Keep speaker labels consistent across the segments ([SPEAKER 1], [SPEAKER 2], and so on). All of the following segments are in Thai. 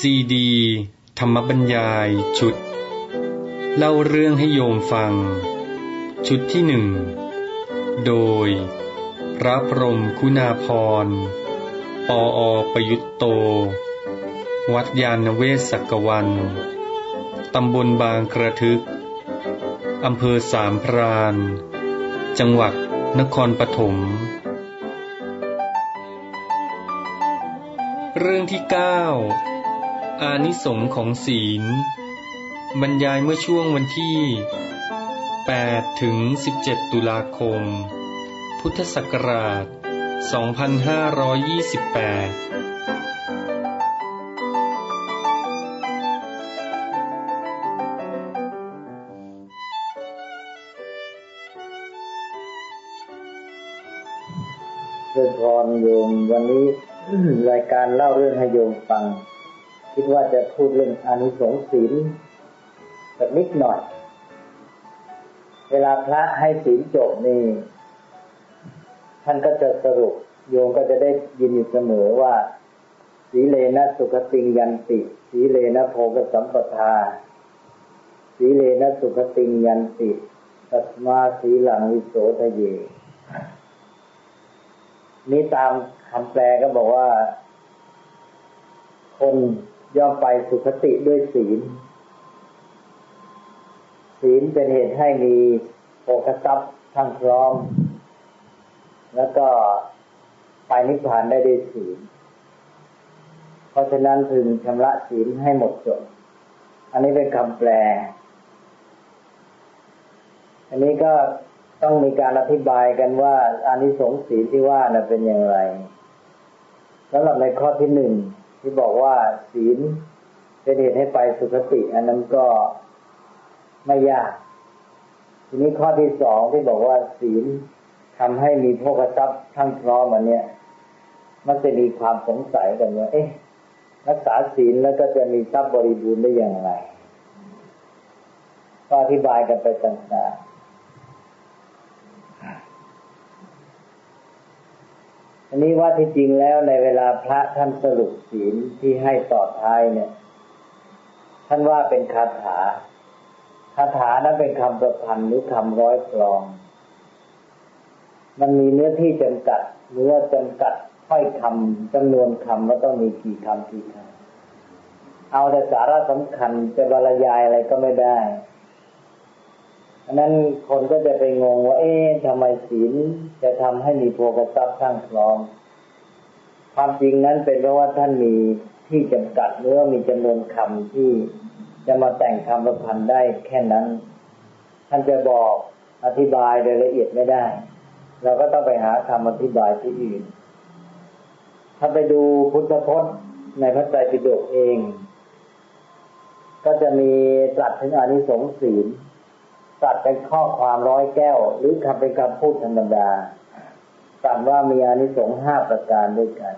[SPEAKER 1] ซีดีธรรมบรรยายชุดเล่าเรื่องให้โยมฟังชุดที่1โดยพระพรหมคุณาภรณ์ปอ.ประยุตโตวัดยานเวศกวันตำบลบางกระทึกอำเภอสามพรานจังหวัดนครปฐมเรื่องที่9อานิสงส์ของศีลบรรยายเมื่อช่วงวันที่8ถึง17ตุลาคมพุทธศักราช2528
[SPEAKER 2] เรื่องพรโยมวันนี้รายการเล่าเรื่องให้โยมฟังคิดว่าจะพูดเรื่องอานิสงส์ศีลสักนิดหน่อยเวลาพระให้ศีลจบนี่ท่านก็จะสรุปโยมก็จะได้ยินอยู่เสมอว่าสีเลนะสุขติงยันติสีเลนะโภคสัมปทาสีเลนะสุขติงยันติตัสมาสีลังวิโสทะเยนี่ตามคำแปลก็บอกว่าคนย่อมไปสุคติด้วยศีลศีลเป็นเหตุให้มีโภคทรัพย์ทั้งพร้อมแล้วก็ไปนิพพานได้ด้วยศีลเพราะฉะนั้นพึงชำระศีลให้หมดจดอันนี้เป็นคำแปลอันนี้ก็ต้องมีการอธิบายกันว่าอานิสงส์ศีลที่ว่าน่ะเป็นอย่างไรสำหรับในข้อที่1ที่บอกว่าศีลเป็นเหตุให้ไปสุคติอันนั้นก็ไม่ยากทีนี้ข้อที่2ที่บอกว่าศีลทำให้มีโภคทรัพย์ทั้งพร้อมอันเนี้ยมันจะมีความสงสัยกันว่ารักษาศีลแล้วก็จะมีทรัพย์บริบูรณ์ได้อย่างไรก็อธิบายกันไปต่างๆอันนี้ว่าที่จริงแล้วในเวลาพระท่านสรุปศีลที่ให้ต่อท้ายเนี่ยท่านว่าเป็นคาถานั้นเป็นคำประพันธ์หรือคำร้อยกลองมันมีเนื้อที่จำกัดถ้อยคำจำนวนคำว่าต้องมีกี่คำเอาแต่สาระสำคัญจะบรรยายอะไรก็ไม่ได้อันนั้นคนก็จะไปงงว่าทำไมศีลจะทำให้มีโภคทรัพย์ทั้งพร้อมความจริงนั้นเป็นเพราะว่าท่านมีที่จำกัดหรือว่ามีจำนวนคำที่จะมาแต่งคำประพันธ์ได้แค่นั้นท่านจะบอกอธิบายโดยละเอียดไม่ได้เราก็ต้องไปหาคำอธิบายที่อื่นถ้าไปดูพุทธพจน์ในพระไตรปิฎกเองก็จะมีตรัสถึงอานิสงส์ศีลตรัสเป็นข้อความร้อยแก้วหรือเป็นคำพูดธรรมดาตรัสว่ามีอานิสงส์5ประการด้วยกัน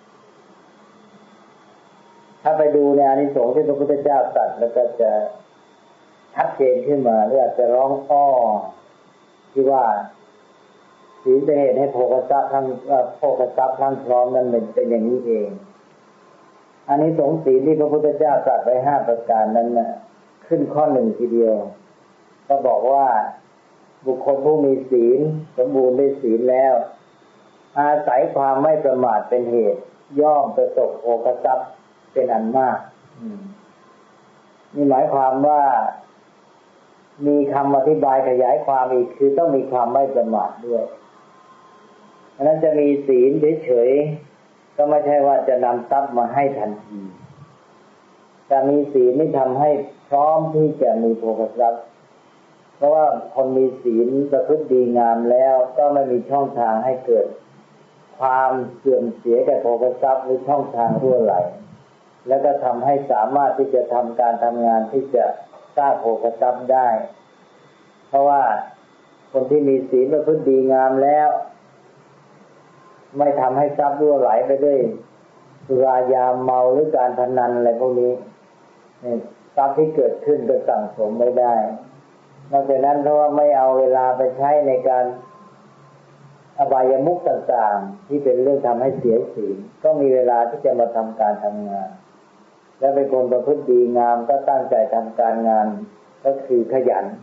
[SPEAKER 2] ถ้าไปดูในอานิสงส์ที่พระพุทธเจ้าตรัสแล้วก็จะชัดเจนขึ้นมาหรืออาจจะร้องที่ว่าศีลเป็นเหตุให้โภคทรัพย์ทั้งพร้อมนั้นเป็นอย่างนี้เองอานิสงส์ศีลที่พระพุทธเจ้าตรัสไว้5ประการนั้นน่ะขึ้นข้อ1ทีเดียวก็บอกว่าบุคคลผู้มีศีลสมบูรณ์ด้วยศีลแล้วอาศัยความไม่ประมาทเป็นเหตุย่อมประสบโภคทรัพย์เป็นอันมากนี่หมายความว่ามีคำอธิบายขยายความอีกคือต้องมีความไม่ประมาทด้วยเพราะนั้นจะมีศีลเฉยๆก็ไม่ใช่ว่าจะนำทรัพย์มาให้ทันทีแต่มีศีลนี่ทำให้พร้อมที่จะมีโภคทรัพย์เพราะว่าคนมีศีลประพฤติดีงามแล้วก็ไม่มีช่องทางให้เกิดความเสื่อมเสียแก่โภคทรัพย์หรือช่องทางรั่วไหลแล้วก็ทำให้สามารถที่จะทำการทำงานที่จะสร้างโภคทรัพย์ได้เพราะว่าคนที่มีศีลประพฤติดีงามแล้วไม่ทำให้ทรัพย์รั่วไหลไปด้วยสุรายาเมาหรือการพนันอะไรพวกนี้ทรัพย์ที่เกิดขึ้นก็สั่งสมไม่ได้นอกจากนั้นเพราะว่าไม่เอาเวลาไปใช้ในการอบายมุขต่างๆที่เป็นเรื่องทำให้เสียศีลก็มีเวลาที่จะมาทำการทำงานและเป็นคนประพฤติดีงามก็ตั้งใจทำการงานก็คือขยัน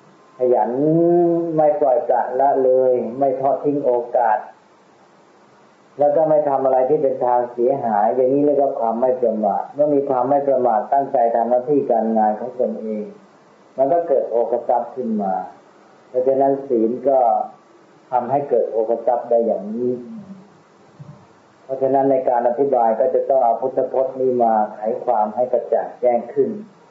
[SPEAKER 2] ไม่ปล่อยปละละเลยไม่ทอดทิ้งโอกาสแล้วก็ไม่ทำอะไรที่เป็นทางเสียหายอย่างนี้เรียกว่าความไม่ประมาทเมื่อมีความไม่ประมาทตั้งใจทำหน้าที่การงานของตนเองมันก็เกิดโภคทรัพย์ขึ้นมาเพราะฉะนั้นศีลก็ทำให้เกิดโภคทรัพย์ได้อย่างนี้เพราะฉะนั้นในการอธิบายก็จะต้องเอาพุทธพจน์นี้มาไขความให้กระจ่างแจ้งขึ้น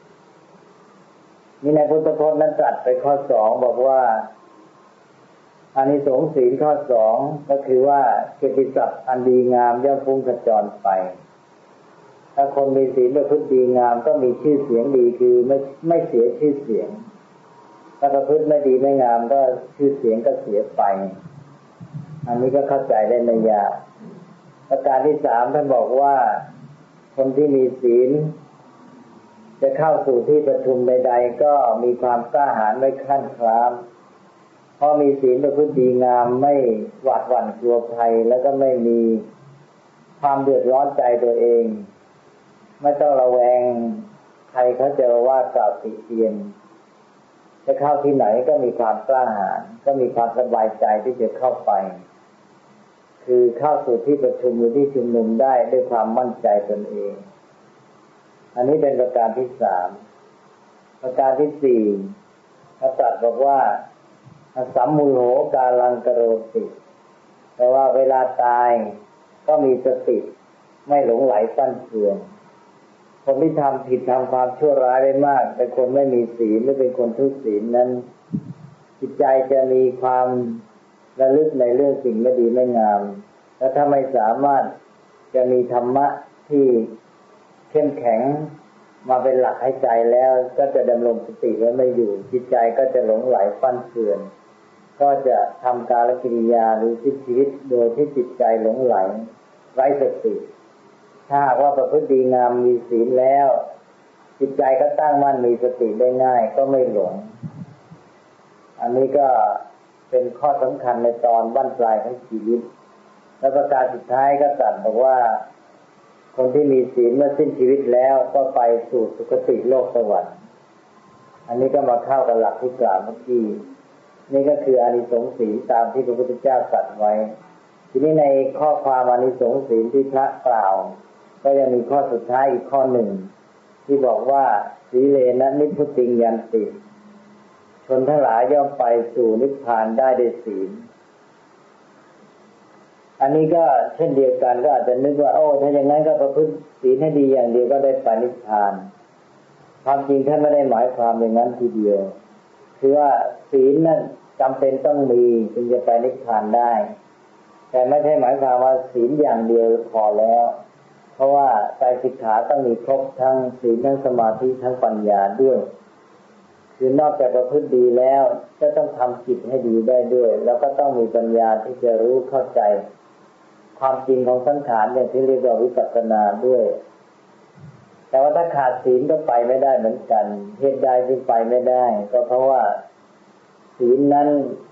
[SPEAKER 2] นี่ในพุทธพจน์นั้นตรัสไปข้อ2บอกว่าอานิสงส์ศีลข้อ2ก็คือว่าเกียรติศัพท์อันดีงามย่อมฟุ้งกระจรไปถ้าคนมีศีลประพฤติดีงามก็มีชื่อเสียงดีคือไม่เสียชื่อเสียงถ้าประพฤติไม่ดีไม่งามก็ชื่อเสียงก็เสียไปอันนี้ก็เข้าใจได้ไม่ยากประการที่3ท่านบอกว่าคนที่มีศีลจะเข้าสู่ที่ประชุมใดๆก็มีความกล้าหาญไม่คลั่นคล้ามเพราะมีศีลประพฤติดีงามไม่หวาดหวั่นกลัวภัยแล้วก็ไม่มีความเดือดร้อนใจตัวเองไม่ต้องระแวงใครเขาจะว่ากล่าวติเตียนจะเข้าที่ไหนก็มีความกล้าหาญก็มีความสบายใจที่จะเข้าไปคือเข้าสู่ที่ประชุมหรือที่ชุมนุมได้ด้วยความมั่นใจตนเองอันนี้เป็นประการที่3ประการที่4พระตรัสบอกว่าสัมมุโหกาลังกโรติแปลว่าเวลาตายก็มีสติไม่หลงไหลฟั่นเฟือนคนที่ทำผิดทำความชั่วร้ายได้มากเป็นคนไม่มีศีลหรือเป็นคนทุศีลนั้นจิตใจจะมีความระลึกในเรื่องสิ่งไม่ดีไม่งามและถ้าไม่สามารถจะมีธรรมะที่เข้มแข็งมาเป็นหลักให้ใจแล้วก็จะดำรงสติไว้ไม่อยู่จิตใจก็จะหลงไหลฟั่นเฟือนก็จะทำกาลกิริยาหรือชีวิตโดยที่จิตใจหลงไหลไร้สติถ้าหากว่าประพฤติดีงามมีศีลแล้วจิตใจก็ตั้งมั่นมีสติได้ง่ายก็ไม่หลงอันนี้ก็เป็นข้อสำคัญในตอนบั้นปลายของชีวิตและประการสุดท้ายก็ตรัสบอกว่าคนที่มีศีลเมื่อสิ้นชีวิตแล้วก็ไปสู่สุคติโลกสวรรค์อันนี้ก็มาเข้ากับหลักที่กล่าวเมื่อกี้นี่ก็คืออานิสงส์ศีลตามที่พระพุทธเจ้าตรัสไว้ทีนี้ในข้อความอานิสงส์ศีลที่พระกล่าวก็ยังมีข้อสุดท้ายอีกข้อหนึ่งที่บอกว่าสีเลนะนิพพุติงยันติชนทั้งหลายย่อมไปสู่นิพพานได้ด้วยศีลอันนี้ก็เช่นเดียวกันก็อาจจะนึกว่าโอ้ถ้าอย่างนั้นก็ประพฤติศีลให้ดีอย่างเดียวก็ได้ไปนิพพานความจริงท่านไม่ได้หมายความอย่างนั้นทีเดียวคือว่าศีลนั้นจำเป็นต้องมีจึงจะไปนิพพานได้แต่ไม่ใช่หมายความว่าศีลอย่างเดียวพอแล้วเพราะว่าไตรสิกขาต้องมีครบทั้งศีลทั้งสมาธิทั้งปัญญาด้วยคือนอกจากประพฤติดีแล้วก็ต้องทำจิตให้ดีได้ด้วยแล้วก็ต้องมีปัญญาที่จะรู้เข้าใจความจริงของสังขารอย่างที่เรียกว่าวิปัสสนาด้วยแต่ว่าถ้าขาดศีลก็ไปไม่ได้เหมือนกันเหตุใดจึงไปไม่ได้ก็เพราะว่าศีลนั้น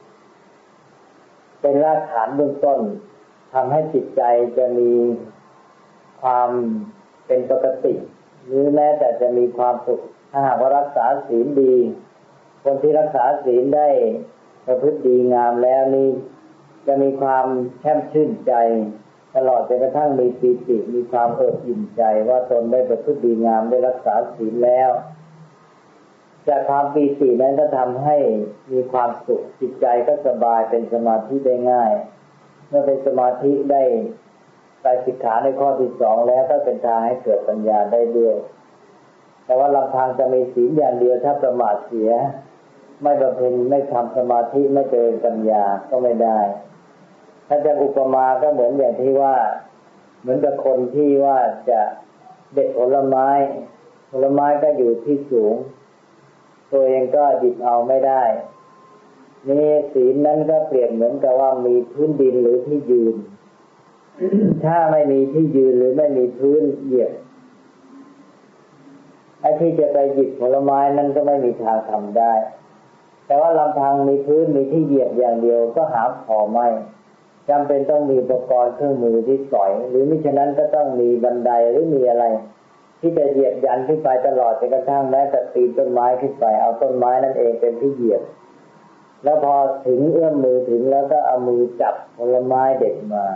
[SPEAKER 2] เป็นรากฐานเบื้องต้นทำให้จิตใจจะมีความเป็นปกติหรือแม้แต่จะมีความสุขถ้าหากว่ารักษาศีลดีคนที่รักษาศีลได้ประพฤติดีงามแล้วนี่จะมีความแช่มชื่นใจตลอดจนกระทั่งมีปีติมีความเอิบอิ่มใจว่าตนได้ประพฤติดีงามได้รักษาศีลแล้วจากความปีตินั้นก็ทำให้มีความสุขจิตใจก็สบายเป็นสมาธิได้ง่ายเมื่อเป็นสมาธิได้ไตรสิกขาในข้อที่2แล้วก็เป็นทางให้เกิดปัญญาได้ด้วยแต่ว่าลำพังจะมีศีลอย่างเดียวถ้าประมาทเสียไม่บำเพ็ญไม่ทำสมาธิไม่เจริญปัญญาก็ไม่ได้ถ้าจะอุปมาก็เหมือนอย่างที่ว่าเหมือนกับคนที่ว่าจะเด็ดผลไม้ก็อยู่ที่สูงตัวเองก็หยิบเอาไม่ได้นี่ศีลนั้นก็เปรียบเหมือนกับว่ามีพื้นดินหรือที่ยืน ถ้าไม่มีที่ยืนหรือไม่มีพื้นเหยียบไอ้ที่จะไปหยิบผลไม้นั้นก็ไม่มีทางทำได้แต่ว่าลำพังมีพื้นมีที่เหยียบอย่างเดียวก็หาพอไม่จำเป็นต้องมีอุปกรณ์เครื่องมือที่สอยหรือมิฉะนั้นก็ต้องมีบันไดหรือมีอะไรทที่จะเหยียบยันขึ้นไปตลอดจนกระทั่งแม้แต่ปีนต้นไม้ขึ้นไปเอาต้นไม้นั่นเองเป็นที่เหยียบแล้วพอถึงเอื้อมมือถึงแล้วก็เอามือจับผลไม้เด็ดมา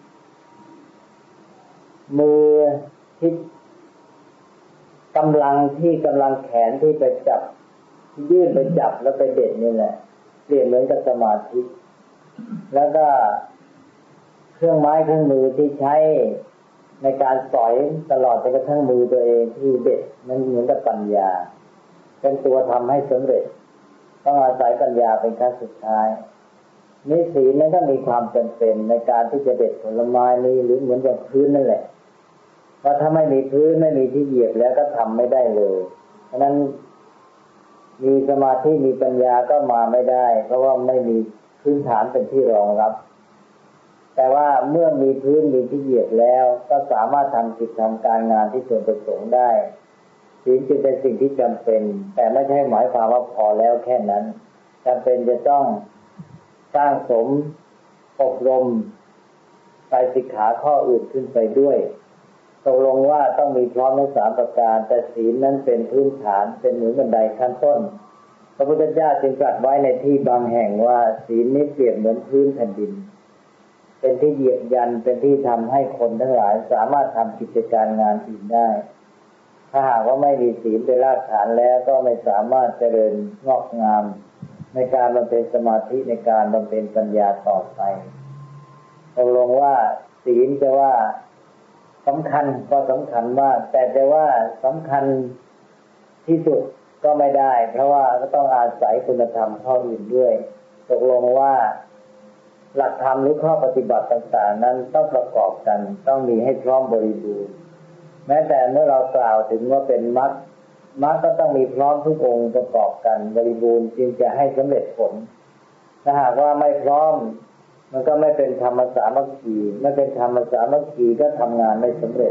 [SPEAKER 2] มือที่กำลังแขนที่ไปจับยื่นไปจับแล้วไปเด็ดนี่แหละเปรียบเหมือนกับสมาธิแล้วก็เครื่องไม้เครื่องมือที่ใช้ในการสอยตลอดจนกระทั่งมือตัวเองที่เด็ดนั้นเหมือนกับปัญญาเป็นตัวทำให้สำเร็จต้องอาศัยปัญญาเป็นขั้นสุดท้ายนี่ศีลนั้นก็มีความจำเป็นในการที่จะเด็ดผลไม้นี้หรือเหมือนกับพื้นนั่นแหละเพราะถ้าไม่มีพื้นไม่มีที่เหยียบแล้วก็ทำไม่ได้เลยเพราะนั้นมีสมาธิมีปัญญาก็มาไม่ได้เพราะว่าไม่มีพื้นฐานเป็นที่รองรับแต่ว่าเมื่อมีพื้นมีที่เหยียบแล้วก็สามารถทำกิจทำการงานที่ควรประสงค์ได้ศีลจึงเป็นสิ่งที่จำเป็นแต่ไม่ใช่หมายความว่าพอแล้วแค่นั้นจำเป็นจะต้องสร้างสมอบรมไตรสิกขาข้ออื่นขึ้นไปด้วยตกลงว่าต้องมีพร้อมทั้ง3ประการแต่ศีลนั้นเป็นพื้นฐานเป็นเหมือนบันไดขั้นต้นพระพุทธเจ้าจึงตรัสไว้ในที่บางแห่งว่าศีลนี้เปรียบเหมือนพื้นแผ่นดินเป็นที่เหยียบยันเป็นที่ทำให้คนทั้งหลายสามารถทำกิจการงานอื่นได้ถ้าหากว่าไม่มีศีลเป็นรากฐานแล้วก็ไม่สามารถเจริญงอกงามในการบำเพ็ญสมาธิในการบำเพ็ญปัญญาต่อไปตกลงว่าศีลจะว่าสำคัญก็สำคัญมากแต่จะว่าสำคัญที่สุดก็ไม่ได้เพราะว่าก็ต้องอาศัยคุณธรรมข้ออื่นด้วยตกลงว่าหลักธรรมหรือข้อปฏิบัติต่างๆนั้นต้องประกอบกันต้องมีให้พร้อมบริบูรณ์แม้แต่เมื่อเรากล่าวถึงว่าเป็นมรรคก็ต้องมีพร้อมทุกองค์ประกอบกันบริบูรณ์จึงจะให้สำเร็จผลถ้าหากว่าไม่พร้อมมันก็ไม่เป็นธรรมสามัคคีไม่เป็นธรรมสามัคคีก็ทำงานไม่สำเร็จ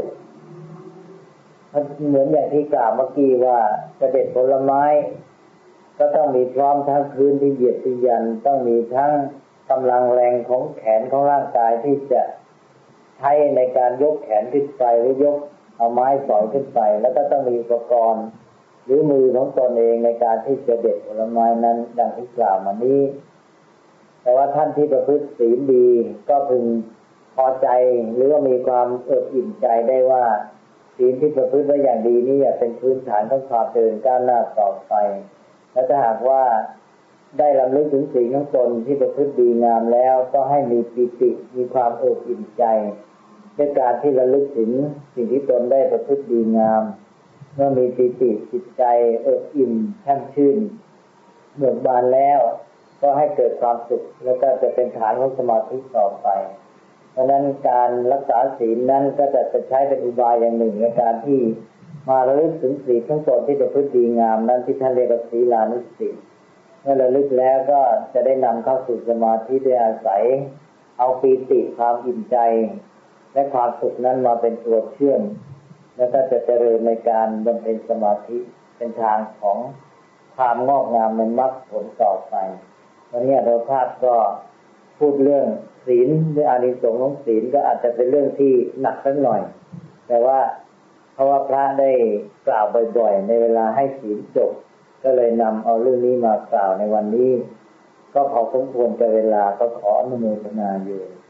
[SPEAKER 2] เหมือนอย่างที่กล่าวเมื่อกี้ว่าจะเด็ดผลไม้ก็ต้องมีพร้อมทั้งพื้นที่เหยียบที่ยันต้องมีทั้งกำลังแรงของแขนของร่างกายที่จะใช้ในการยกแขนขึ้นไปหรือยกเอาไม้สอยขึ้นไปแล้วก็ต้องมีอุปกรณ์หรือมือของตนเองในการที่จะเด็ดผลไม้นั้นดังที่กล่าวมานี้แต่ว่าท่านที่ประพฤติศีลดีก็พึงพอใจหรือว่ามีความเอิบอิ่มใจได้ว่าศีลที่ประพฤติไว้อย่างดีนี่เป็นพื้นฐานของความเจริญก้าวหน้าต่อไปและถ้าหากว่าได้รำลึกถึงศีลของตนที่ประพฤติดีงามแล้วก็ให้มีปิติมีความเอิบอิ่มใจด้วยการที่ระลึกถึงสิ่งที่ตนได้ประพฤติดีงามเมื่อมีปิติจิตใจเอิบอิ่มแช่มชื่นเบิกบานแล้วก็ให้เกิดความสุขแล้วก็จะเป็นฐานของสมาธิต่อไปเพราะนั้นการรักษาศีลนั้นก็จะใช้เป็นอุบายอย่างหนึ่งในการที่มาระลึกถึงศีลของตนที่ประพฤติดีงามนั้นที่ท่านเรียกว่าศีลานุศีลเมื่อระลึกแล้วก็จะได้นำเข้าสู่สมาธิโดยอาศัยเอาปีติความอิ่มใจและความสุขนั้นมาเป็นตัวเชื่อมแล้วก็จะเจริญในการบำเพ็ญสมาธิเป็นทางของความงอกงามในมรรคผลต่อไปวันนี้อาตมาภาพก็พูดเรื่องศีลหรืออานิสงส์ของศีลก็อาจจะเป็นเรื่องที่หนักสักหน่อยแต่ว่าเพราะว่าพระได้กล่าวบ่อยๆในเวลาให้ศีลจบก็เลยนำเอาเรื่องนี้มากล่าวในวันนี้ก็พอสมควรกับเวลาก็ขออนุโมทนาอยู่